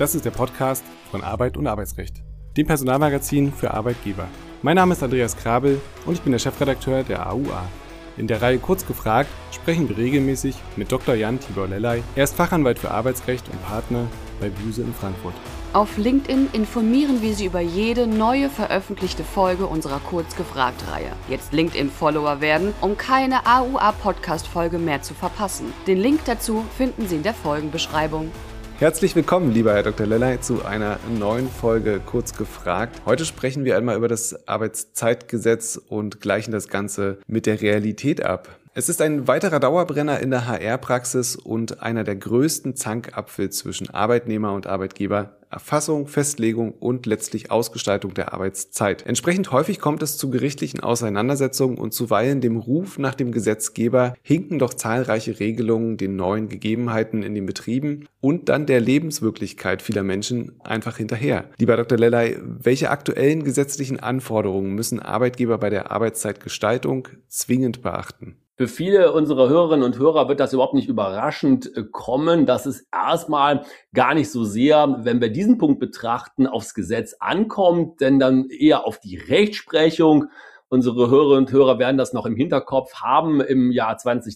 Das ist der Podcast von Arbeit und Arbeitsrecht, dem Personalmagazin für Arbeitgeber. Mein Name ist Andreas Krabel und ich bin der Chefredakteur der AUA. In der Reihe Kurz gefragt sprechen wir regelmäßig mit Dr. Jan Tibor Lellay. Er ist Fachanwalt für Arbeitsrecht und Partner bei Buse in Frankfurt. Auf LinkedIn informieren wir Sie über jede neue veröffentlichte Folge unserer Kurz gefragt-Reihe. Jetzt LinkedIn-Follower werden, um keine AUA-Podcast-Folge mehr zu verpassen. Den Link dazu finden Sie in der Folgenbeschreibung. Herzlich willkommen, lieber Herr Dr. Lellay, zu einer neuen Folge Kurz gefragt. Heute sprechen wir einmal über das Arbeitszeitgesetz und gleichen das Ganze mit der Realität ab. Es ist ein weiterer Dauerbrenner in der HR-Praxis und einer der größten Zankapfel zwischen Arbeitnehmer und Arbeitgeber. Erfassung, Festlegung und letztlich Ausgestaltung der Arbeitszeit. Entsprechend häufig kommt es zu gerichtlichen Auseinandersetzungen und zuweilen dem Ruf nach dem Gesetzgeber hinken doch zahlreiche Regelungen den neuen Gegebenheiten in den Betrieben und dann der Lebenswirklichkeit vieler Menschen einfach hinterher. Lieber Dr. Lellay, welche aktuellen gesetzlichen Anforderungen müssen Arbeitgeber bei der Arbeitszeitgestaltung zwingend beachten? Für viele unserer Hörerinnen und Hörer wird das überhaupt nicht überraschend kommen, dass es erstmal gar nicht so sehr, wenn wir diesen Punkt betrachten, aufs Gesetz ankommt, denn dann eher auf die Rechtsprechung. Unsere Hörerinnen und Hörer werden das noch im Hinterkopf haben. Im Jahr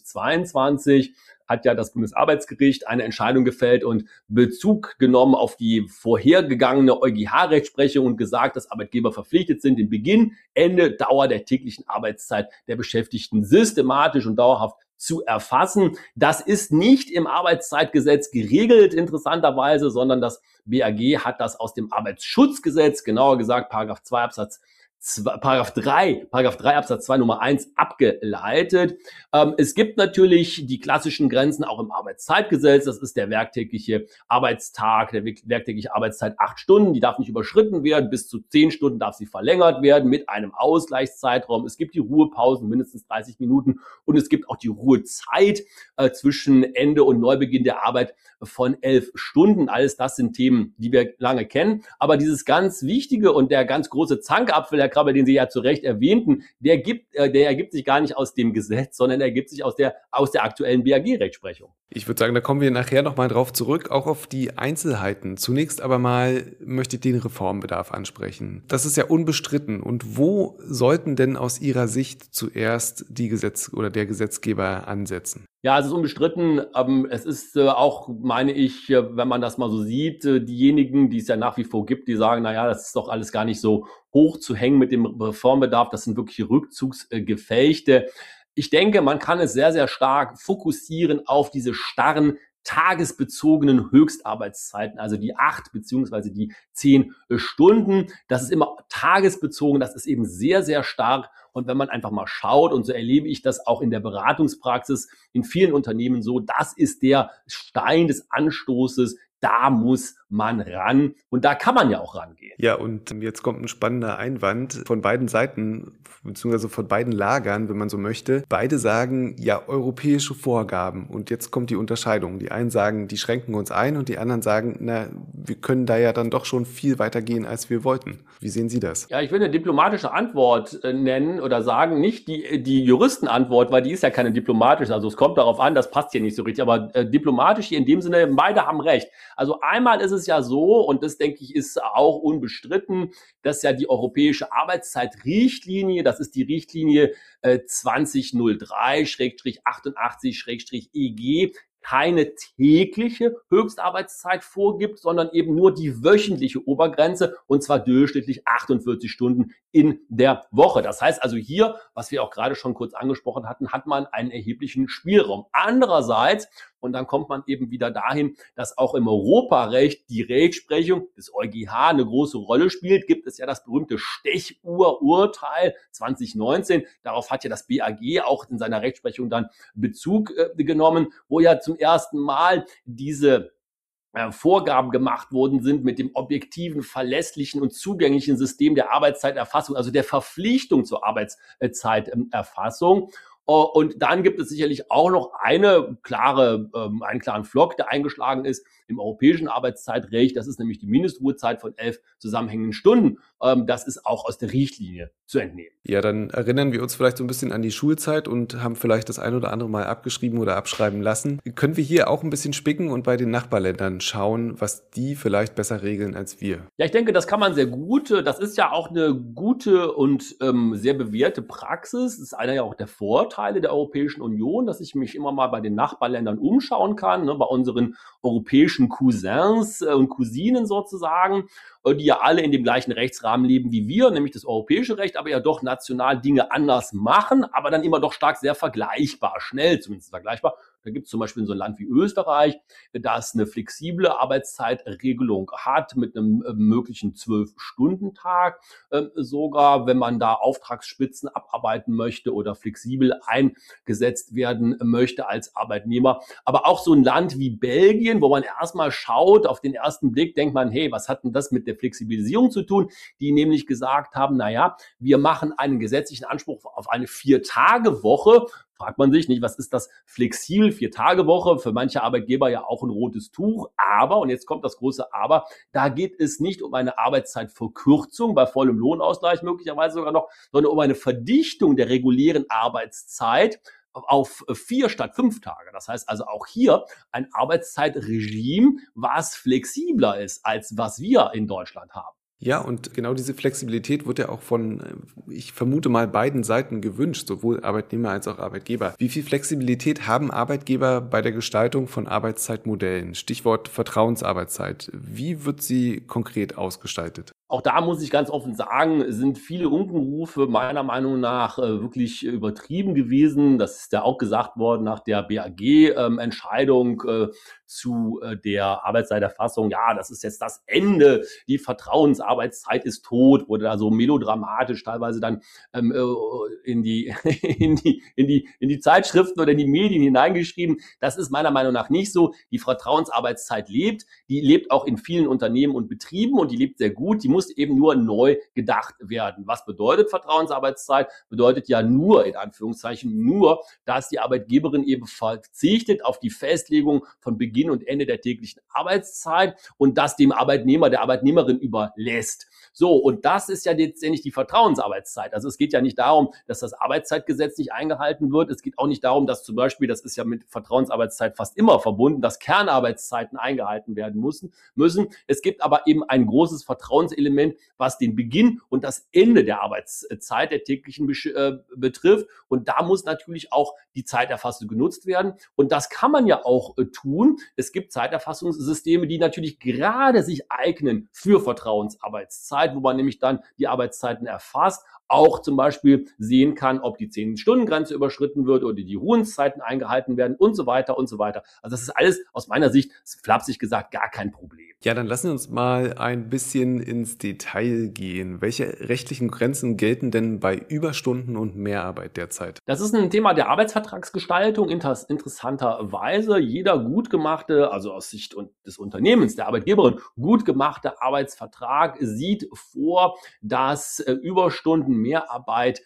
2022 hat ja das Bundesarbeitsgericht eine Entscheidung gefällt und Bezug genommen auf die vorhergegangene EuGH-Rechtsprechung und gesagt, dass Arbeitgeber verpflichtet sind, den Beginn, Ende, Dauer der täglichen Arbeitszeit der Beschäftigten systematisch und dauerhaft zu erfassen. Das ist nicht im Arbeitszeitgesetz geregelt, interessanterweise, sondern das BAG hat das aus dem Arbeitsschutzgesetz, genauer gesagt Paragraph 3 Absatz 2 Nummer 1 abgeleitet. Es gibt natürlich die klassischen Grenzen auch im Arbeitszeitgesetz. Das ist der werktägliche Arbeitstag, der werktägliche Arbeitszeit 8 Stunden. Die darf nicht überschritten werden. Bis zu 10 Stunden darf sie verlängert werden mit einem Ausgleichszeitraum. Es gibt die Ruhepausen, mindestens 30 Minuten. Und es gibt auch die Ruhezeit zwischen Ende und Neubeginn der Arbeit von 11 Stunden. Alles das sind Themen, die wir lange kennen. Aber dieses ganz wichtige und der ganz große Zankapfel, Herr Krabbe, den Sie ja zu Recht erwähnten, der ergibt sich gar nicht aus dem Gesetz, sondern er ergibt sich aus der aktuellen BAG-Rechtsprechung. Ich würde sagen, da kommen wir nachher nochmal drauf zurück, auch auf die Einzelheiten. Zunächst aber mal möchte ich den Reformbedarf ansprechen. Das ist ja unbestritten. Und wo sollten denn aus Ihrer Sicht zuerst der Gesetzgeber ansetzen? Ja, es ist unbestritten. Es ist auch, meine ich, wenn man das mal so sieht, diejenigen, die es ja nach wie vor gibt, die sagen, naja, das ist doch alles gar nicht so hoch zu hängen mit dem Reformbedarf. Das sind wirklich Rückzugsgefechte. Ich denke, man kann es sehr, sehr stark fokussieren auf diese starren tagesbezogenen Höchstarbeitszeiten, also die 8 beziehungsweise die 10 Stunden. Das ist immer tagesbezogen, das ist eben sehr, sehr stark. Und wenn man einfach mal schaut, und so erlebe ich das auch in der Beratungspraxis in vielen Unternehmen so, das ist der Stein des Anstoßes, da muss man ran und da kann man ja auch rangehen. Ja, und jetzt kommt ein spannender Einwand von beiden Seiten, beziehungsweise von beiden Lagern, wenn man so möchte. Beide sagen, ja, europäische Vorgaben. Und jetzt kommt die Unterscheidung. Die einen sagen, die schränken uns ein und die anderen sagen, na, wir können da ja dann doch schon viel weiter gehen, als wir wollten. Wie sehen Sie das? Ja, ich will eine diplomatische Antwort nennen oder sagen, nicht die Juristenantwort, weil die ist ja keine diplomatische. Also es kommt darauf an, das passt hier nicht so richtig, aber diplomatisch hier in dem Sinne, beide haben recht. Also einmal ist es ja so, und das denke ich ist auch unbestritten, dass ja die europäische Arbeitszeitrichtlinie, das ist die Richtlinie 2003/88/EG, keine tägliche Höchstarbeitszeit vorgibt, sondern eben nur die wöchentliche Obergrenze und zwar durchschnittlich 48 Stunden in der Woche. Das heißt also hier, was wir auch gerade schon kurz angesprochen hatten, hat man einen erheblichen Spielraum. Andererseits, und dann kommt man eben wieder dahin, dass auch im Europarecht die Rechtsprechung des EuGH eine große Rolle spielt, gibt es ja das berühmte Stechuhr-Urteil 2019. Darauf hat ja das BAG auch in seiner Rechtsprechung dann Bezug genommen, wo ja zum ersten Mal diese Vorgaben gemacht worden sind mit dem objektiven, verlässlichen und zugänglichen System der Arbeitszeiterfassung, also der Verpflichtung zur Arbeitszeiterfassung. Und dann gibt es sicherlich auch noch einen klaren Pflock, der eingeschlagen ist im europäischen Arbeitszeitrecht. Das ist nämlich die Mindestruhezeit von 11 zusammenhängenden Stunden. Das ist auch aus der Richtlinie zu entnehmen. Ja, dann erinnern wir uns vielleicht so ein bisschen an die Schulzeit und haben vielleicht das ein oder andere Mal abgeschrieben oder abschreiben lassen. Können wir hier auch ein bisschen spicken und bei den Nachbarländern schauen, was die vielleicht besser regeln als wir? Ja, ich denke, das kann man sehr gut. Das ist ja auch eine gute und sehr bewährte Praxis. Das ist einer ja auch der Vorteile der Europäischen Union, dass ich mich immer mal bei den Nachbarländern umschauen kann, ne, bei unseren europäischen Cousins und Cousinen sozusagen, die ja alle in dem gleichen Rechtsrahmen leben wie wir, nämlich das europäische Recht, aber ja doch national Dinge anders machen, aber dann immer doch stark sehr vergleichbar, schnell zumindest vergleichbar. Da gibt es zum Beispiel so ein Land wie Österreich, das eine flexible Arbeitszeitregelung hat mit einem möglichen 12-Stunden-Tag, sogar wenn man da Auftragsspitzen abarbeiten möchte oder flexibel eingesetzt werden möchte als Arbeitnehmer. Aber auch so ein Land wie Belgien, wo man erstmal schaut, auf den ersten Blick denkt man, hey, was hat denn das mit der Flexibilisierung zu tun? Die nämlich gesagt haben, naja, wir machen einen gesetzlichen Anspruch auf eine 4-Tage-Woche. Fragt man sich nicht, was ist das flexibel, 4-Tage-Woche, für manche Arbeitgeber ja auch ein rotes Tuch, aber, und jetzt kommt das große Aber, da geht es nicht um eine Arbeitszeitverkürzung bei vollem Lohnausgleich möglicherweise sogar noch, sondern um eine Verdichtung der regulären Arbeitszeit auf 4 statt 5 Tage. Das heißt also auch hier ein Arbeitszeitregime, was flexibler ist, als was wir in Deutschland haben. Ja, und genau diese Flexibilität wird ja auch von, ich vermute mal, beiden Seiten gewünscht, sowohl Arbeitnehmer als auch Arbeitgeber. Wie viel Flexibilität haben Arbeitgeber bei der Gestaltung von Arbeitszeitmodellen? Stichwort Vertrauensarbeitszeit. Wie wird sie konkret ausgestaltet? Auch da muss ich ganz offen sagen, sind viele Unkenrufe meiner Meinung nach wirklich übertrieben gewesen. Das ist ja auch gesagt worden nach der BAG-Entscheidung zu der Arbeitszeiterfassung. Ja, das ist jetzt das Ende. Die Vertrauensarbeitszeit ist tot. Wurde da so melodramatisch teilweise dann in die Zeitschriften oder in die Medien hineingeschrieben. Das ist meiner Meinung nach nicht so. Die Vertrauensarbeitszeit lebt. Die lebt auch in vielen Unternehmen und Betrieben und die lebt sehr gut. Die muss eben nur neu gedacht werden. Was bedeutet Vertrauensarbeitszeit? Bedeutet ja nur, in Anführungszeichen, nur, dass die Arbeitgeberin eben verzichtet auf die Festlegung von Beginn und Ende der täglichen Arbeitszeit und das dem Arbeitnehmer, der Arbeitnehmerin überlässt. So, und das ist ja letztendlich die Vertrauensarbeitszeit. Also es geht ja nicht darum, dass das Arbeitszeitgesetz nicht eingehalten wird. Es geht auch nicht darum, dass zum Beispiel, das ist ja mit Vertrauensarbeitszeit fast immer verbunden, dass Kernarbeitszeiten eingehalten werden müssen. Es gibt aber eben ein großes Vertrauenselement, was den Beginn und das Ende der Arbeitszeit der täglichen betrifft. Und da muss natürlich auch die Zeiterfassung genutzt werden. Und das kann man ja auch tun. Es gibt Zeiterfassungssysteme, die natürlich gerade sich eignen für Vertrauensarbeitszeit, wo man nämlich dann die Arbeitszeiten erfasst, auch zum Beispiel sehen kann, ob die 10-Stunden-Grenze überschritten wird oder die Ruhenszeiten eingehalten werden und so weiter und so weiter. Also das ist alles aus meiner Sicht, flapsig gesagt, gar kein Problem. Ja, dann lassen wir uns mal ein bisschen ins Detail gehen. Welche rechtlichen Grenzen gelten denn bei Überstunden und Mehrarbeit derzeit? Das ist ein Thema der Arbeitsvertragsgestaltung, interessanterweise. Jeder gut gemachte, also aus Sicht des Unternehmens, der Arbeitgeberin, gut gemachte Arbeitsvertrag sieht vor, dass Überstunden, Mehrarbeit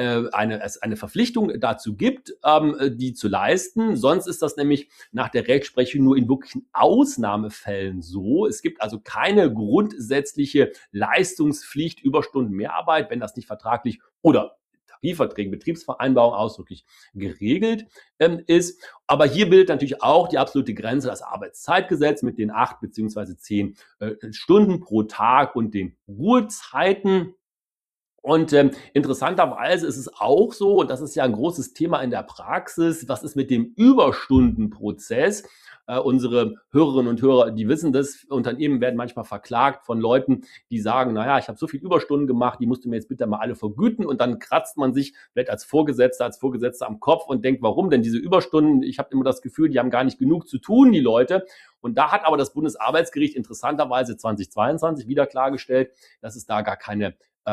eine Verpflichtung dazu gibt, die zu leisten. Sonst ist das nämlich nach der Rechtsprechung nur in wirklichen Ausnahmefällen so. Es gibt also keine grundsätzliche Leistungspflicht, Überstunden, Mehrarbeit, wenn das nicht vertraglich oder Tarifverträgen, Betriebsvereinbarungen ausdrücklich geregelt ist. Aber hier bildet natürlich auch die absolute Grenze das Arbeitszeitgesetz mit den 8 bzw. 10 Stunden pro Tag und den Ruhezeiten. Und interessanterweise ist es auch so, und das ist ja ein großes Thema in der Praxis, was ist mit dem Überstundenprozess? Unsere Hörerinnen und Hörer, die wissen das, Unternehmen werden manchmal verklagt von Leuten, die sagen, naja, ich habe so viel Überstunden gemacht, die musst du mir jetzt bitte mal alle vergüten. Und dann kratzt man sich vielleicht als Vorgesetzter am Kopf und denkt, warum denn diese Überstunden? Ich habe immer das Gefühl, die haben gar nicht genug zu tun, die Leute. Und da hat aber das Bundesarbeitsgericht interessanterweise 2022 wieder klargestellt, dass es da gar keine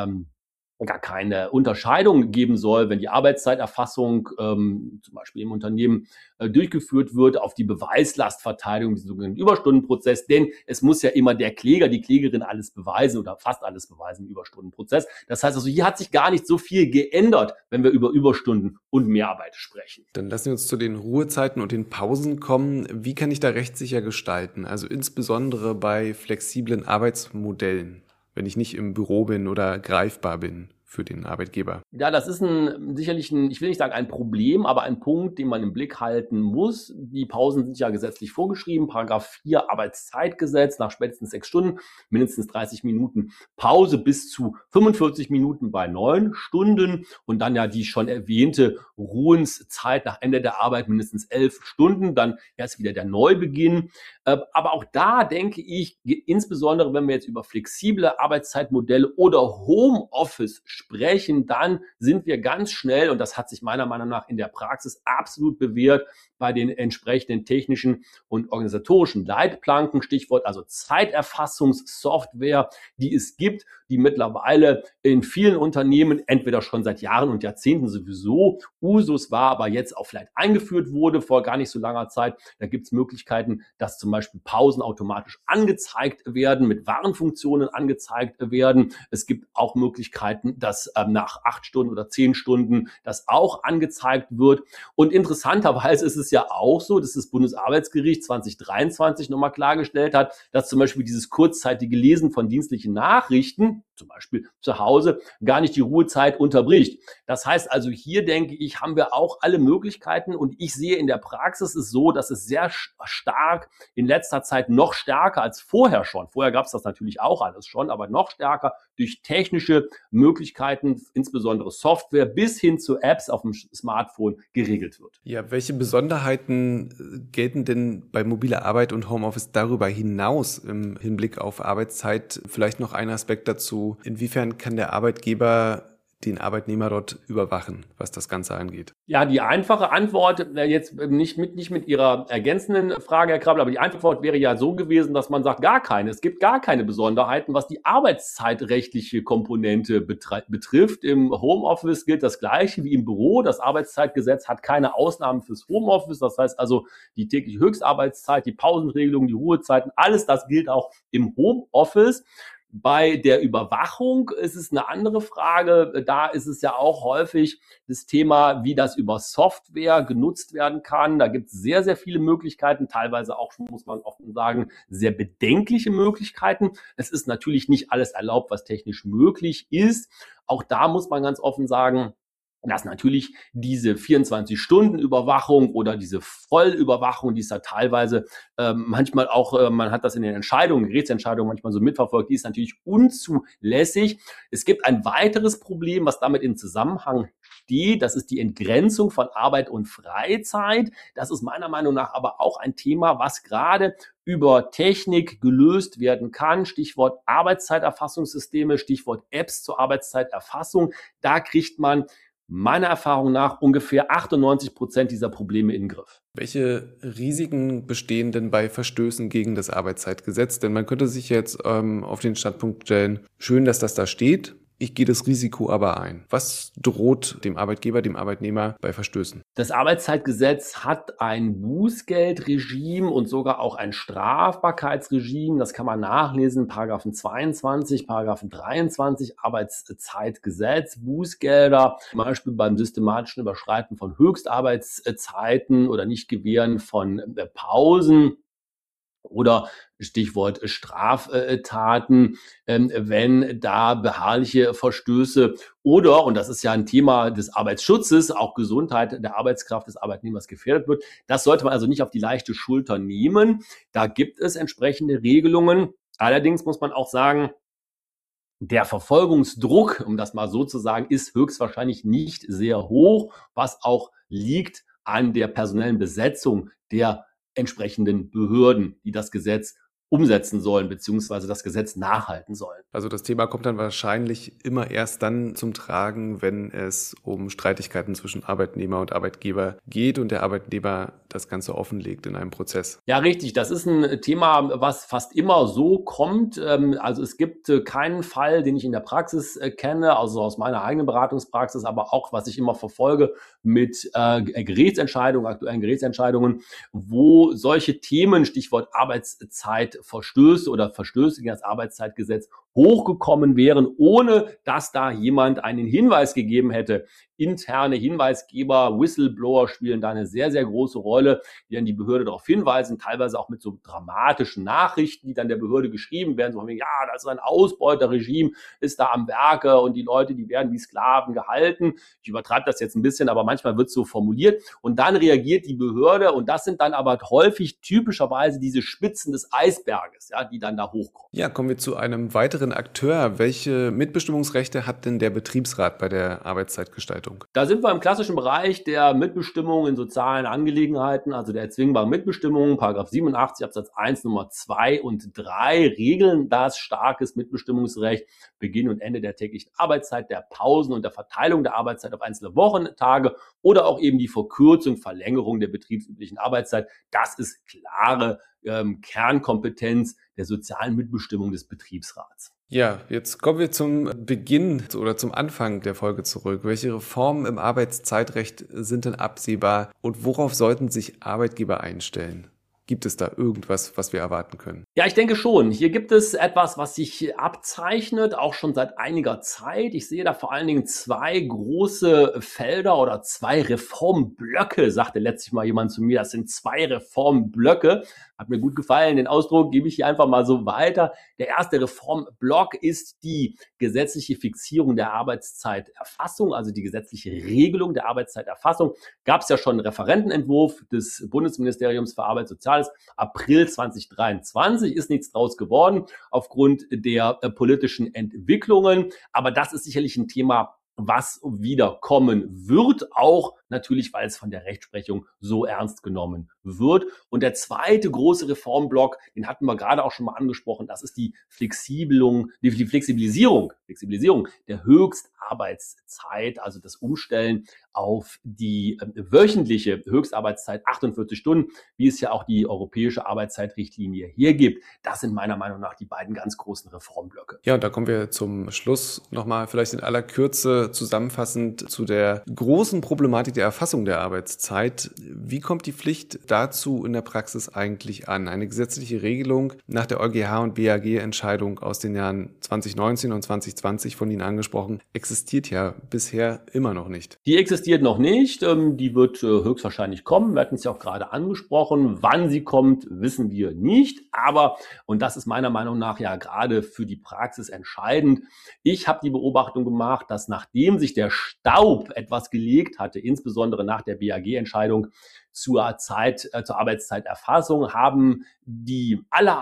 Unterscheidung geben soll, wenn die Arbeitszeiterfassung zum Beispiel im Unternehmen durchgeführt wird auf die Beweislastverteilung, den sogenannten Überstundenprozess, denn es muss ja immer der Kläger, die Klägerin alles beweisen oder fast alles beweisen im Überstundenprozess. Das heißt also, hier hat sich gar nicht so viel geändert, wenn wir über Überstunden und Mehrarbeit sprechen. Dann lassen wir uns zu den Ruhezeiten und den Pausen kommen. Wie kann ich da rechtssicher gestalten? Also insbesondere bei flexiblen Arbeitsmodellen. wenn ich nicht im Büro bin oder greifbar bin für den Arbeitgeber? Ja, das ist sicherlich ich will nicht sagen ein Problem, aber ein Punkt, den man im Blick halten muss. Die Pausen sind ja gesetzlich vorgeschrieben. Paragraph 4 Arbeitszeitgesetz, nach spätestens 6 Stunden, mindestens 30 Minuten Pause bis zu 45 Minuten bei 9 Stunden und dann ja die schon erwähnte Ruhenszeit nach Ende der Arbeit mindestens 11 Stunden, dann erst wieder der Neubeginn. Aber auch da denke ich, insbesondere wenn wir jetzt über flexible Arbeitszeitmodelle oder Homeoffice sprechen, dann sind wir ganz schnell, und das hat sich meiner Meinung nach in der Praxis absolut bewährt, bei den entsprechenden technischen und organisatorischen Leitplanken, Stichwort also Zeiterfassungssoftware, die es gibt, die mittlerweile in vielen Unternehmen entweder schon seit Jahren und Jahrzehnten sowieso Usus war, aber jetzt auch vielleicht eingeführt wurde vor gar nicht so langer Zeit. Da gibt es Möglichkeiten, dass zum Beispiel Pausen automatisch angezeigt werden, mit Warnfunktionen angezeigt werden. Es gibt auch Möglichkeiten, dass nach 8 Stunden oder 10 Stunden das auch angezeigt wird. Und interessanterweise ist es ja auch so, dass das Bundesarbeitsgericht 2023 nochmal klargestellt hat, dass zum Beispiel dieses kurzzeitige Lesen von dienstlichen Nachrichten, zum Beispiel zu Hause, gar nicht die Ruhezeit unterbricht. Das heißt also, hier denke ich, haben wir auch alle Möglichkeiten und ich sehe in der Praxis es so, dass es sehr stark in letzter Zeit noch stärker als vorher schon. Vorher gab es das natürlich auch alles schon, aber noch stärker durch technische Möglichkeiten, insbesondere Software bis hin zu Apps auf dem Smartphone geregelt wird. Ja, welche Besonderheiten gelten denn bei mobiler Arbeit und Homeoffice darüber hinaus im Hinblick auf Arbeitszeit? Vielleicht noch ein Aspekt dazu. Inwiefern kann der Arbeitgeber den Arbeitnehmer dort überwachen, was das Ganze angeht? Ja, die einfache Antwort, jetzt nicht mit Ihrer ergänzenden Frage, Herr Krabbel, aber die Antwort wäre ja so gewesen, dass man sagt, gar keine. Es gibt gar keine Besonderheiten, was die arbeitszeitrechtliche Komponente betrifft. Im Homeoffice gilt das Gleiche wie im Büro. Das Arbeitszeitgesetz hat keine Ausnahmen fürs Homeoffice. Das heißt also, die tägliche Höchstarbeitszeit, die Pausenregelung, die Ruhezeiten, alles das gilt auch im Homeoffice. Bei der Überwachung ist es eine andere Frage. Da ist es ja auch häufig das Thema, wie das über Software genutzt werden kann. Da gibt es sehr, sehr viele Möglichkeiten, teilweise auch, muss man offen sagen, sehr bedenkliche Möglichkeiten. Es ist natürlich nicht alles erlaubt, was technisch möglich ist. Auch da muss man ganz offen sagen, dass natürlich diese 24-Stunden-Überwachung oder diese Vollüberwachung, die ist ja teilweise manchmal auch, man hat das in den Entscheidungen, Gerichtsentscheidungen manchmal so mitverfolgt, die ist natürlich unzulässig. Es gibt ein weiteres Problem, was damit in Zusammenhang steht, das ist die Entgrenzung von Arbeit und Freizeit. Das ist meiner Meinung nach aber auch ein Thema, was gerade über Technik gelöst werden kann. Stichwort Arbeitszeiterfassungssysteme, Stichwort Apps zur Arbeitszeiterfassung. Da kriegt man meiner Erfahrung nach ungefähr 98% dieser Probleme in den Griff. Welche Risiken bestehen denn bei Verstößen gegen das Arbeitszeitgesetz? Denn man könnte sich jetzt auf den Standpunkt stellen, schön, dass das da steht, ich gehe das Risiko aber ein. Was droht dem Arbeitgeber, dem Arbeitnehmer bei Verstößen? Das Arbeitszeitgesetz hat ein Bußgeldregime und sogar auch ein Strafbarkeitsregime. Das kann man nachlesen, Paragraphen 22, Paragraphen 23 Arbeitszeitgesetz, Bußgelder, zum Beispiel beim systematischen Überschreiten von Höchstarbeitszeiten oder Nichtgewähren von Pausen. Oder Stichwort Straftaten, wenn da beharrliche Verstöße oder, und das ist ja ein Thema des Arbeitsschutzes, auch Gesundheit der Arbeitskraft des Arbeitnehmers gefährdet wird. Das sollte man also nicht auf die leichte Schulter nehmen. Da gibt es entsprechende Regelungen. Allerdings muss man auch sagen, der Verfolgungsdruck, um das mal so zu sagen, ist höchstwahrscheinlich nicht sehr hoch, was auch liegt an der personellen Besetzung der entsprechenden Behörden, die das Gesetz umsetzen sollen, beziehungsweise das Gesetz nachhalten sollen. Also das Thema kommt dann wahrscheinlich immer erst dann zum Tragen, wenn es um Streitigkeiten zwischen Arbeitnehmer und Arbeitgeber geht und der Arbeitnehmer das Ganze offenlegt in einem Prozess. Ja, richtig. Das ist ein Thema, was fast immer so kommt. Also es gibt keinen Fall, den ich in der Praxis kenne, also aus meiner eigenen Beratungspraxis, aber auch, was ich immer verfolge mit Gerichtsentscheidungen, aktuellen Gerichtsentscheidungen, wo solche Themen, Stichwort Arbeitszeitverstöße oder Verstöße gegen das Arbeitszeitgesetz hochgekommen wären, ohne dass da jemand einen Hinweis gegeben hätte. Interne Hinweisgeber, Whistleblower spielen da eine sehr, sehr große Rolle, die dann die Behörde darauf hinweisen, teilweise auch mit so dramatischen Nachrichten, die dann der Behörde geschrieben werden, so von wegen, ja, das ist ein Ausbeuterregime, ist da am Werke und die Leute, die werden wie Sklaven gehalten. Ich übertreibe das jetzt ein bisschen, aber manchmal wird es so formuliert. Und dann reagiert die Behörde und das sind dann aber häufig typischerweise diese Spitzen des Eisberges, ja, die dann da hochkommen. Ja, kommen wir zu einem weiteren Akteur. Welche Mitbestimmungsrechte hat denn der Betriebsrat bei der Arbeitszeitgestaltung? Da sind wir im klassischen Bereich der Mitbestimmung in sozialen Angelegenheiten, also der erzwingbaren Mitbestimmung. Paragraph 87 Absatz 1 Nummer 2 und 3 regeln das starkes Mitbestimmungsrecht, Beginn und Ende der täglichen Arbeitszeit, der Pausen und der Verteilung der Arbeitszeit auf einzelne Wochentage oder auch eben die Verkürzung, Verlängerung der betriebsüblichen Arbeitszeit. Das ist klare Kernkompetenz der sozialen Mitbestimmung des Betriebsrats. Ja, jetzt kommen wir zum Beginn oder zum Anfang der Folge zurück. Welche Reformen im Arbeitszeitrecht sind denn absehbar und worauf sollten sich Arbeitgeber einstellen? Gibt es da irgendwas, was wir erwarten können? Ja, ich denke schon. Hier gibt es etwas, was sich abzeichnet, auch schon seit einiger Zeit. Ich sehe da vor allen Dingen zwei große Felder oder zwei Reformblöcke, sagte letztlich mal jemand zu mir. Das sind zwei Reformblöcke. Hat mir gut gefallen. Den Ausdruck gebe ich hier einfach mal so weiter. Der erste Reformblock ist die gesetzliche Fixierung der Arbeitszeiterfassung, also die gesetzliche Regelung der Arbeitszeiterfassung. Gab es ja schon einen Referentenentwurf des Bundesministeriums für Arbeit und Soziales, April 2023, ist nichts draus geworden aufgrund der politischen Entwicklungen. Aber das ist sicherlich ein Thema, was wieder kommen wird, auch natürlich, weil es von der Rechtsprechung so ernst genommen wird. Und der zweite große Reformblock, den hatten wir gerade auch schon mal angesprochen, das ist die Flexibilisierung der Höchstarbeitszeit, also das Umstellen auf die wöchentliche Höchstarbeitszeit, 48 Stunden, wie es ja auch die europäische Arbeitszeitrichtlinie hergibt. Das sind meiner Meinung nach die beiden ganz großen Reformblöcke. Ja, und da kommen wir zum Schluss nochmal vielleicht in aller Kürze zusammenfassend zu der großen Problematik der Erfassung der Arbeitszeit. Wie kommt die Pflicht dazu in der Praxis eigentlich an? Eine gesetzliche Regelung nach der EuGH- und BAG-Entscheidung aus den Jahren 2019 und 2020 von Ihnen angesprochen, existiert ja bisher immer noch nicht. Die existiert noch nicht, die wird höchstwahrscheinlich kommen, wir hatten es ja auch gerade angesprochen, wann sie kommt, wissen wir nicht, aber, und das ist meiner Meinung nach ja gerade für die Praxis entscheidend, ich habe die Beobachtung gemacht, dass nachdem sich der Staub etwas gelegt hatte, insbesondere nach der BAG-Entscheidung zur Arbeitszeiterfassung, haben die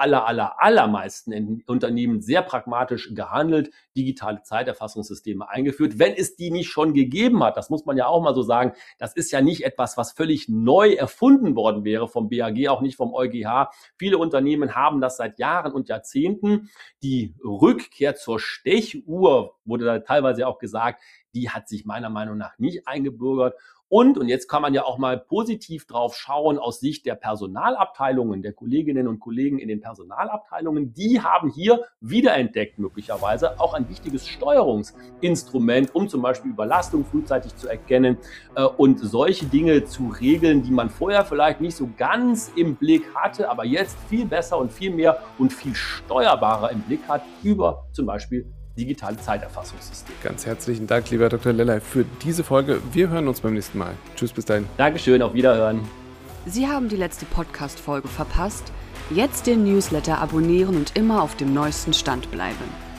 allermeisten Unternehmen sehr pragmatisch gehandelt, digitale Zeiterfassungssysteme eingeführt. Wenn es die nicht schon gegeben hat, das muss man ja auch mal so sagen, das ist ja nicht etwas, was völlig neu erfunden worden wäre vom BAG, auch nicht vom EuGH. Viele Unternehmen haben das seit Jahren und Jahrzehnten. Die Rückkehr zur Stechuhr, wurde da teilweise auch gesagt, die hat sich meiner Meinung nach nicht eingebürgert. Und jetzt kann man ja auch mal positiv drauf schauen aus Sicht der Personalabteilungen, der Kolleginnen und Kollegen in den Personalabteilungen. Die haben hier wiederentdeckt möglicherweise auch ein wichtiges Steuerungsinstrument, um zum Beispiel Überlastung frühzeitig zu erkennen und solche Dinge zu regeln, die man vorher vielleicht nicht so ganz im Blick hatte, aber jetzt viel besser und viel mehr und viel steuerbarer im Blick hat über zum Beispiel digitale Zeiterfassungssystem. Ganz herzlichen Dank, lieber Dr. Lellay, für diese Folge. Wir hören uns beim nächsten Mal. Tschüss, bis dahin. Dankeschön, auf Wiederhören. Sie haben die letzte Podcast-Folge verpasst? Jetzt den Newsletter abonnieren und immer auf dem neuesten Stand bleiben.